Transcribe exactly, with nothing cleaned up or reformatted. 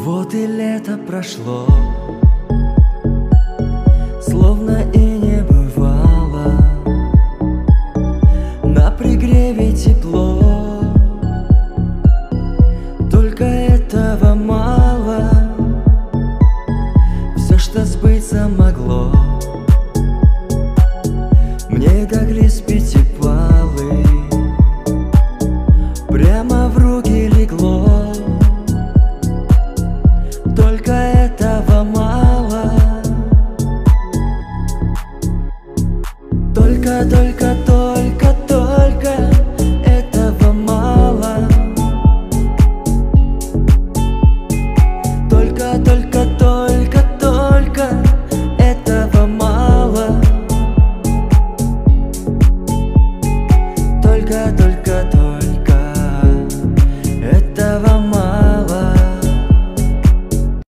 Вот и лето прошло, словно и не бывало. На пригреве тепло,